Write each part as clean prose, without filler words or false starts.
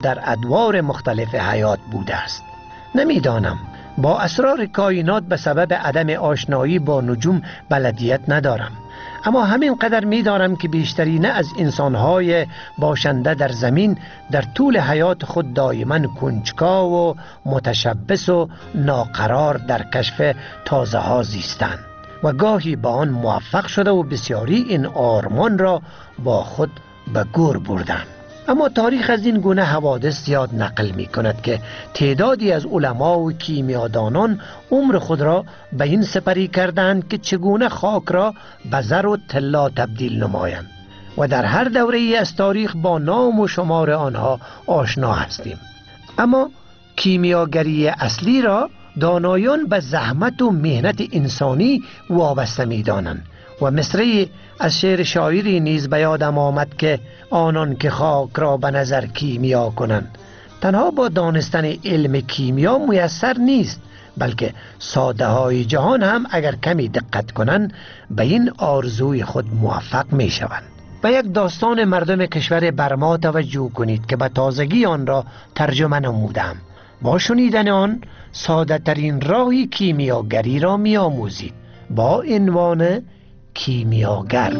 در ادوار مختلف حیات بوده است. نمیدانم، با اسرار کائنات به سبب عدم آشنایی با نجوم بلدیت ندارم، اما همین قدر می‌دانم که بیشترین از انسان‌های باشنده در زمین در طول حیات خود دائما کنجکاو و متشبث و ناقرار در کشف تازه‌ها زیستند و گاهی با آن موفق شده و بسیاری این آرمان را با خود به گور بردند. اما تاریخ از این گونه حوادث زیاد نقل می کند که تعدادی از علما و کیمیادانان عمر خود را به این سپری کردند که چگونه خاک را به زر و طلا تبدیل نمایند و در هر دوره ای از تاریخ با نام و شمار آنها آشنا هستیم. اما کیمیاگری اصلی را دانایان به زحمت و مهنت انسانی وابسته می دانند و مصرعی از شعر شاعری نیز به یادم آمد که آنان که خاک را به نظر کیمیا کنند تنها با دانستن علم کیمیا میسر نیست، بلکه ساده های جهان هم اگر کمی دقت کنند به این آرزوی خود موفق می شوند. به یک داستان مردم کشور برما توجه کنید که به تازگی آن را ترجمه نمودم. با شنیدن آن ساده ترین راهی کیمیاگری را می آموزید با عنوان کیمیاگر.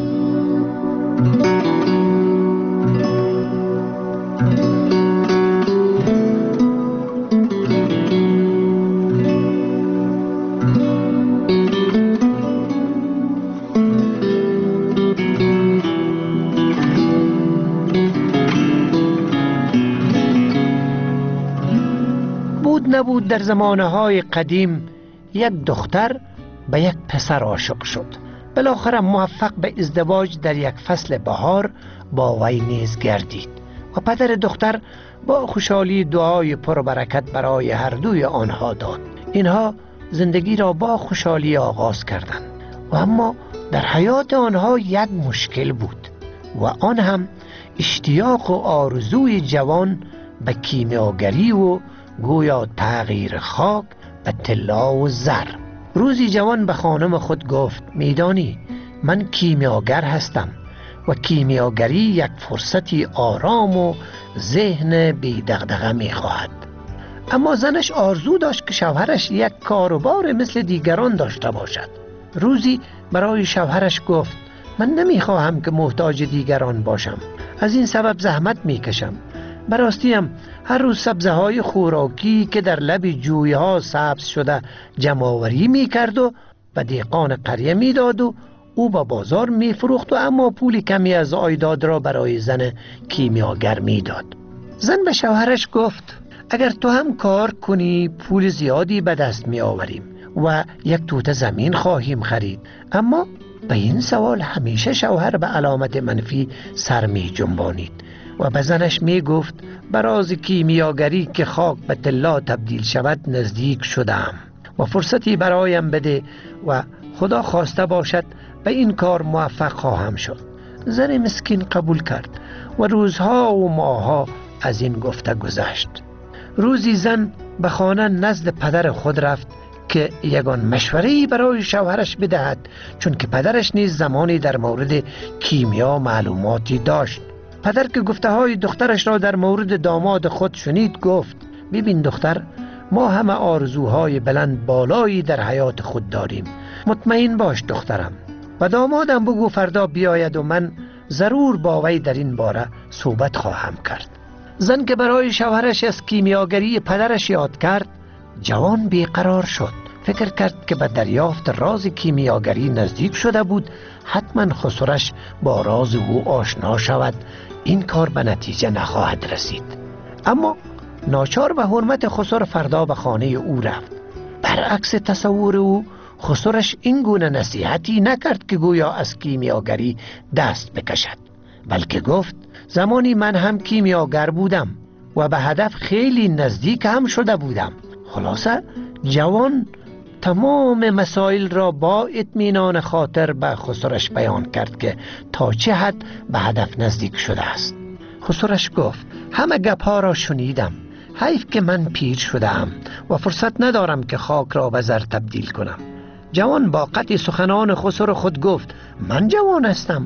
نبود در زمانهای قدیم یک دختر به یک پسر عاشق شد. بالاخره موفق به ازدواج در یک فصل بهار با وی نیز گردید و پدر دختر با خوشحالی دعای پربرکت برای هر دوی آنها داد. اینها زندگی را با خوشحالی آغاز کردند و اما در حیات آنها یک مشکل بود و آن هم اشتیاق و آرزوی جوان به کیمیاگری و گویا تغییر خاک به طلا و زر. روزی جوان به خانم خود گفت میدانی من کیمیاگر هستم و کیمیاگری یک فرصتی آرام و ذهن بی دغدغه می خواهد. اما زنش آرزو داشت که شوهرش یک کاروبار مثل دیگران داشته باشد. روزی برای شوهرش گفت من نمی خواهم که محتاج دیگران باشم، از این سبب زحمت می کشم. براستیم هر روز سبزه های خوراکی که در لب جویه ها سبز شده جمع‌آوری می کرد و به دهقان قریه می داد و او به بازار می فروخت و اما پول کمی از عایداد را برای زن کیمیاگر می داد. زن به شوهرش گفت اگر تو هم کار کنی پول زیادی به دست می آوریم و یک توته زمین خواهیم خرید. اما به این سوال همیشه شوهر به علامت منفی سر می جنبانید و به زنش می گفت براز کیمیاگری که خاک به طلا تبدیل شود نزدیک شدم و فرصتی برایم بده و خدا خواسته باشد به این کار موفق خواهم شد. زن مسکین قبول کرد و روزها و ماهها از این گفته گذشت. روزی زن به خانه نزد پدر خود رفت که یگان مشوره‌ای برای شوهرش بدهد، چون که پدرش نیز زمانی در مورد کیمیا معلوماتی داشت. پدر که گفته های دخترش را در مورد داماد خود شنید گفت ببین دختر، ما همه آرزوهای بلند بالایی در حیات خود داریم، مطمئن باش دخترم و دامادم بگو فردا بیاید و من ضرور با وی در این باره صحبت خواهم کرد. زن که برای شوهرش از کیمیاگری پدرش یاد کرد جوان بیقرار شد. فکر کرد که به دریافت راز کیمیاگری نزدیک شده بود، حتما خسرش با راز او آشنا شود، این کار به نتیجه نخواهد رسید. اما ناچار به حرمت خسر فردا به خانه او رفت. برعکس تصور او خسرش این گونه نصیحتی نکرد که گویا از کیمیاگری دست بکشد، بلکه گفت زمانی من هم کیمیاگر بودم و به هدف خیلی نزدیک هم شده بودم. خلاصه جوان تمام مسائل را با اطمینان خاطر به خسرش بیان کرد که تا چه حد به هدف نزدیک شده است. خسرش گفت همه گپ‌ها را شنیدم، حیف که من پیر شده‌ام و فرصت ندارم که خاک را به زر تبدیل کنم. جوان با قطع سخنان خسر خود گفت من جوان هستم،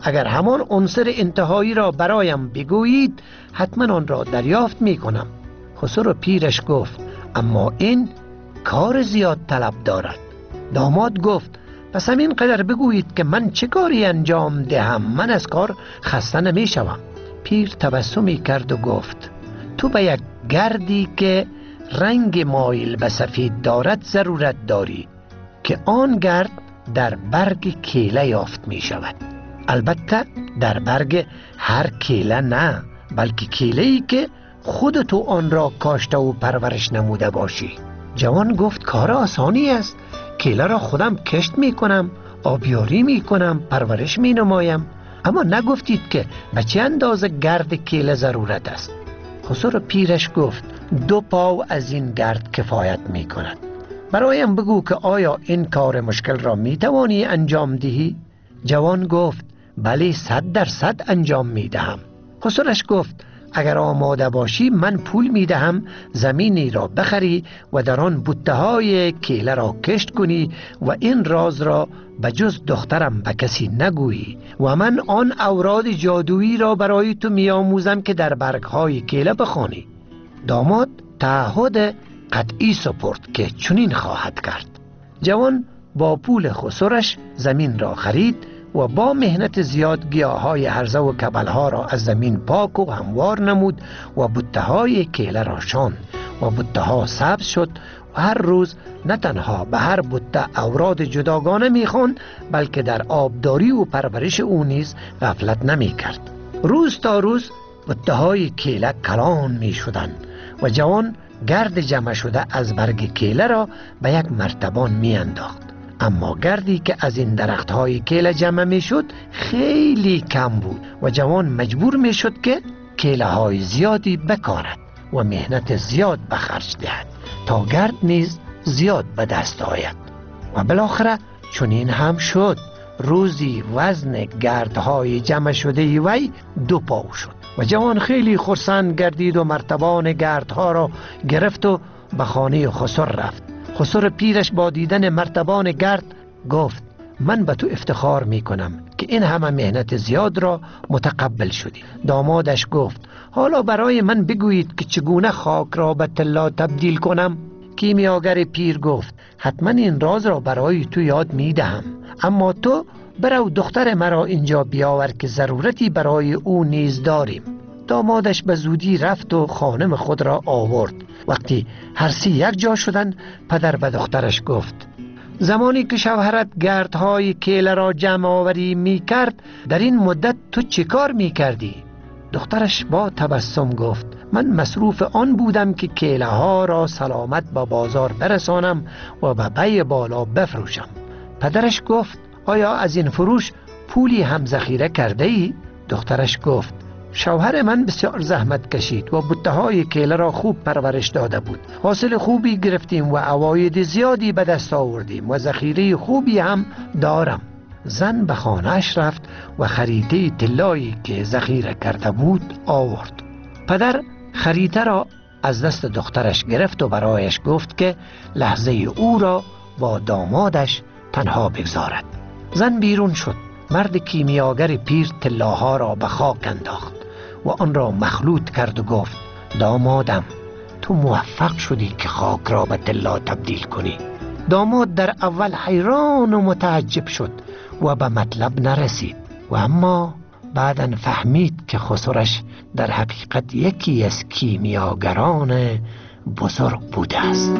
اگر همان عنصر انتهایی را برایم بگویید حتما آن را دریافت می کنم. خسرو پیرش گفت اما این کار زیاد طلب دارد. داماد گفت پس همین قدر بگویید که من چه کاری انجام دهم، من از کار خسته نمی شوم. پیر تبسمی کرد و گفت تو به یک گردی که رنگ مایل به سفید دارد ضرورت داری که آن گرد در برگ کیله یافت می شود. البته در برگ هر کیله نه، بلکه کیله‌ای که خود تو آن را کاشته و پرورش نموده باشی. جوان گفت کار آسانی است، کیله را خودم کشت می کنم، آبیاری می کنم، پرورش می نمایم. اما نگفتید که به چه اندازه گرد کیله ضرورت است. خسرو پیرش گفت 2 پاو از این گرد کفایت می کند. برایم بگو که آیا این کار مشکل را می توانی انجام دهی؟ جوان گفت بله 100% انجام می دهم. خسروش گفت اگر آماده باشی من پول می دهم زمینی را بخری و در آن بوته های کیله را کشت کنی و این راز را به جز دخترم به کسی نگویی و من آن اوراد جادویی را برای تو می آموزم که در برگ های کیله بخوانی. داماد تعهد قطعی سپرد که چنین خواهد کرد. جوان با پول خسرش زمین را خرید و با مهنت زیاد گیاهای هرزه و کبلها را از زمین پاک و هموار نمود و بوته های کیله را شاند و بوته ها سبز شد و هر روز نه تنها به هر بوته اوراد جداگانه میخواند بلکه در آبداری و پرورش او نیز غفلت نمی کرد. روز تا روز بوته های کیله کلان می شدند و جوان گرد جمع شده از برگ کیله را به یک مرتبان می انداخت. اما گردی که از این درخت های کیله جمع می شد خیلی کم بود و جوان مجبور می شد که کیله های زیادی بکارد و مهنت زیاد بخرج دهد تا گرد نیز زیاد به دست آید. و بالاخره چنین هم شد. روزی وزن گردهای جمع شده وی 2 پاو شد و جوان خیلی خرسند گردید و مرتبان گردها را گرفت و به خانه خسر رفت. خسر پیرش با دیدن مرتبان گرد گفت من به تو افتخار می کنم که این همه مهنت زیاد را متقبل شدی. دامادش گفت حالا برای من بگویید که چگونه خاک را به طلا تبدیل کنم. کیمیاگر پیر گفت حتما این راز را برای تو یاد می دهم، اما تو برو دختر مرا اینجا بیاور که ضرورتی برای او نیز داریم. دامادش به زودی رفت و خانم خود را آورد. وقتی هر 3 یک جا شدند پدر به دخترش گفت زمانی که شوهرت گردهای کیله را جمع آوری می کرد در این مدت تو چه کار می کردی؟ دخترش با تبسم گفت من مصروف آن بودم که کیله ها را سلامت به بازار برسانم و به بی بالا بفروشم. پدرش گفت آیا از این فروش پولی هم ذخیره کرده ای؟ دخترش گفت شوهر من بسیار زحمت کشید و بوته های کیله را خوب پرورش داده بود. حاصل خوبی گرفتیم و عواید زیادی به دست آوردیم و ذخیره خوبی هم دارم. زن به خانه‌اش رفت و خریده طلایی که ذخیره کرده بود آورد. پدر خریده را از دست دخترش گرفت و برایش گفت که لحظه او را با دامادش تنها بگذارد. زن بیرون شد. مرد کیمیاگر پیر طلاها را به خاک انداخت و آن را مخلوط کرد و گفت دامادم تو موفق شدی که خاک را به طلا تبدیل کنی. داماد در اول حیران و متعجب شد و به مطلب نرسید و اما بعداً فهمید که خسرش در حقیقت یکی از کیمیاگران بزرگ بوده است.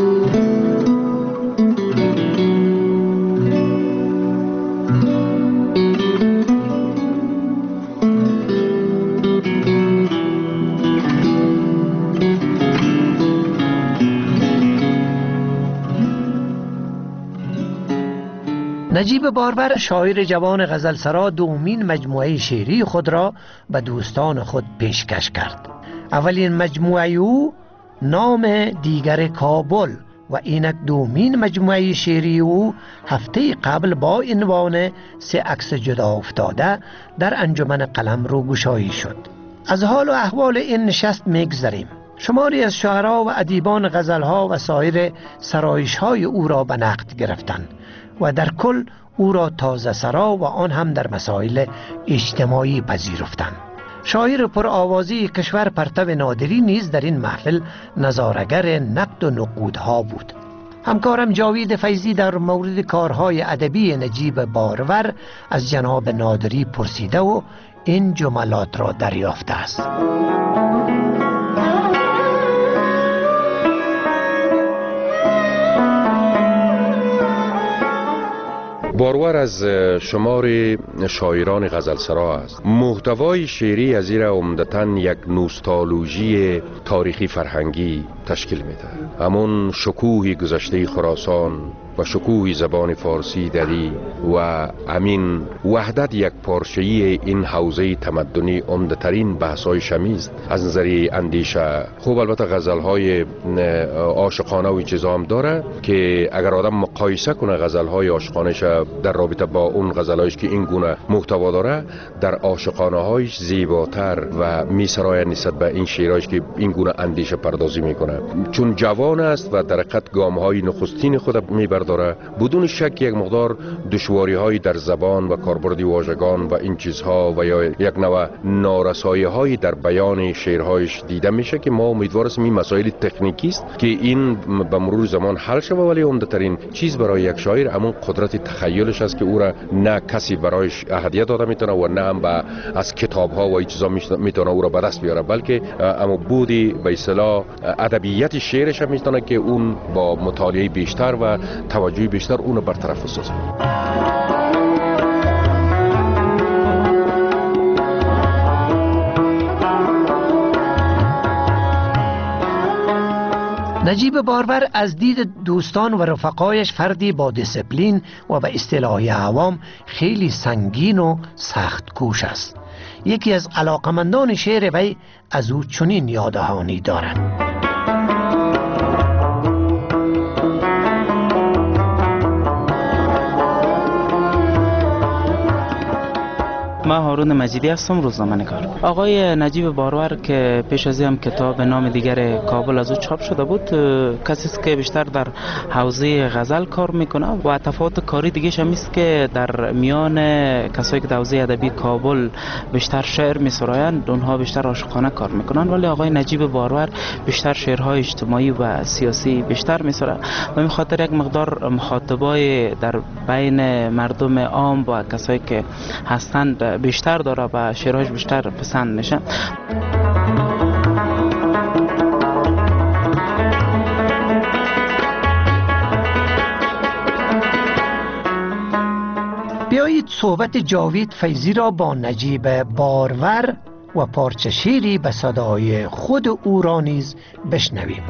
نجیب باربر شاعر جوان غزلسرا دومین مجموعه شعری خود را به دوستان خود پیشکش کرد. اولین مجموعه او نام دیگر کابل و اینک دومین مجموعه شعری او هفته قبل با عنوان 3 عکس جدا افتاده در انجمن قلم روگشایی شد. از حال و احوال این نشست میگذریم. شماری از شاعرها و ادیبان غزلها و سایر سرایش‌های او را به نقد گرفتند و در کل او را تازه سرا و آن هم در مسائل اجتماعی پذیرفتند. شاعر پرآوازی کشور پرتو نادری نیز در این محفل نظاره‌گر نقد و نقودها بود. همکارم جاوید فیضی در مورد کارهای ادبی نجیب بارور از جناب نادری پرسیده و این جملات را دریافته است. بارور از شمار شاعران غزلسرا است. محتوای شعری از این عمدتاً یک نوستالژی تاریخی فرهنگی تشکیل میده. همون شکوه گذشته خراسان و شکوه زبان فارسی دری و همین وحدت یک پارچه‌ای این حوزه تمدنی عمده‌ترین بحث‌های شمیست از نظر اندیشه. خوب البته غزل‌های عاشقانه و چیزا هم داره که اگر آدم مقایسه کنه غزل‌های عاشقانه‌اش در رابطه با اون غزل‌هایش که این گونه محتوا داره، در عاشقانه‌هایش زیباتر و میسرای نسبت به این شعرهایش که این گونه اندیشه پردازی میکنه. چون جوان است و در حقیقت گام‌های نخستین خود میبرداره، بدون شک یک مقدار دشواری‌های در زبان و کاربرد واژگان و این چیزها و یا یک نوع نارسایی‌های در بیان شعرهایش دیده میشه که ما امیدوار هستیم این مسائل تکنیکی است که این به مرور زمان حل شود، ولی عمده‌ترین چیز برای یک شاعر همون قدرت تخیلش است که او را نه کسی برایش اهمیت داده میتونه و نه هم از کتاب‌ها و این چیزا میتونه او را به دست بیاره، بلکه اما بودی به اصطلاح ادبیات شعرش هم میتونه که اون با مطالعه بیشتر و توجه بیشتر اون رو برطرف بسازه. نجیب بارور از دید دوستان و رفقایش فردی با دیسپلین و به اصطلاح عوام خیلی سنگین و سخت کوش است. یکی از علاقمندان شعر وی از او چنین یادهانی دارد: من هارون مجیدی هستم، روزنامه‌نگار. آقای نجیب بارور که پیش از این کتاب به نام دیگر کابل از او چاپ شده بود، کسی است که بیشتر در حوزه غزل کار میکنه و تفاوت کاری دیگه هم است که در میان کسایی که در حوزه ادبی کابل بیشتر شعر میسرایند، اونها بیشتر عاشقانه کار میکنن، ولی آقای نجیب بارور بیشتر شعرهای اجتماعی و سیاسی بیشتر میسره و به خاطر یک مقدار مخاطبای در بین مردم عام و کسایی که هستند بیشتر داره و شعرهاش بیشتر پسند میشه. بیایید صحبت جاوید فیضی را با نجیب بارور و پارچه شعری به صدای خود او را نیز بشنویم.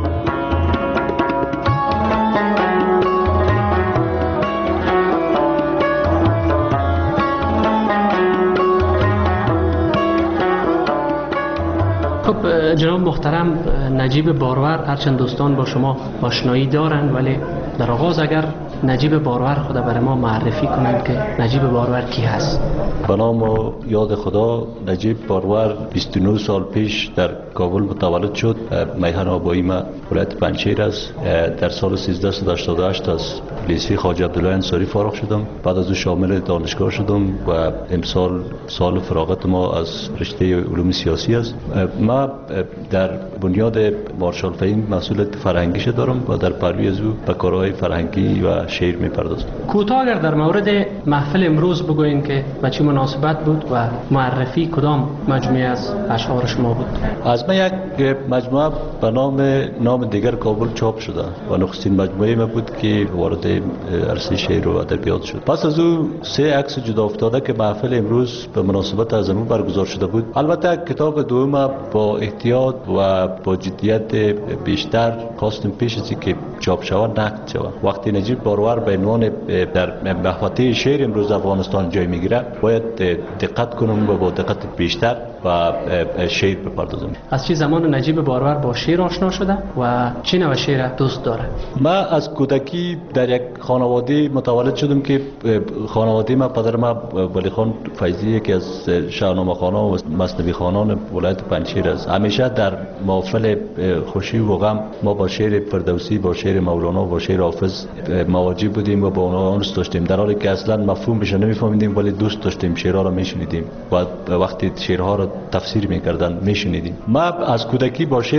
جناب محترم نجیب بارور، هرچند دوستان با شما آشنایی دارند، ولی در آغاز اگر نجیب بارور خدا برای ما معرفی کنند که نجیب بارور کی هست؟ به نام و یاد خدا، نجیب بارور 29 سال پیش در کابل متولد شد. میهن آبایی ما ولایت پنجشیر است. در سال 1388 از لیسه خواجه عبدالله انصاری فارغ شدم. بعد از او شامل دانشگاه شدم و امسال سال فراغت ما از رشته علوم سیاسی است. ما در بنیاد مارشال فهیم مسئولیت فرهنگیش دارم و در پروی از او به کارهای فرهنگی و شعر میپردازم. کوتاه اگر در مورد محفل امروز بگوین که با چه مناسبت بود و معرفی کدام مجموعه از اشعار شما بود؟ از من یک مجموعه به نام دیگر کابل چاپ شده و نخستین مجموعه ما بود که وارد عرصه شعر و ادبیات شد. پس از او 3 عکس جدا افتاده که محفل امروز به مناسبت از اون برگزار شده بود. البته کتاب دوم با احتیاط و با جدیت بیشتر خواستم پیش از اینکه چاپ شود نقد شود. وقتی نجیب بارور به عنوان در محوطه شعر امروز افغانستان جای میگیره، باید دقت کنم و با دقت بیشتر و شعر بپردازم. از چه زمان نجیب بارور با شعر آشنا شده و چه نوع شعر دوست داره؟ من از کودکی در یک خانواده متولد شدم که خانواده ما، پدر ما ولی خان فیضی که از شاهنامه خوانان و مثنوی خوانان ولایت پنجشیر است. همیشه در محافل خوشی و غم ما با شعر فردوسی، با شعر مولانا، با شعر حافظ مواجه بودیم و با اونها دوست داشتیم، در حالی که اصلا مفهومش نمی‌فهمیدیم ولی دوست داشتیم، شعرها را میشنیدیم و وقتی شعرها را تفسیر می‌کردن میشنیدیم. ما از کودکی با شعر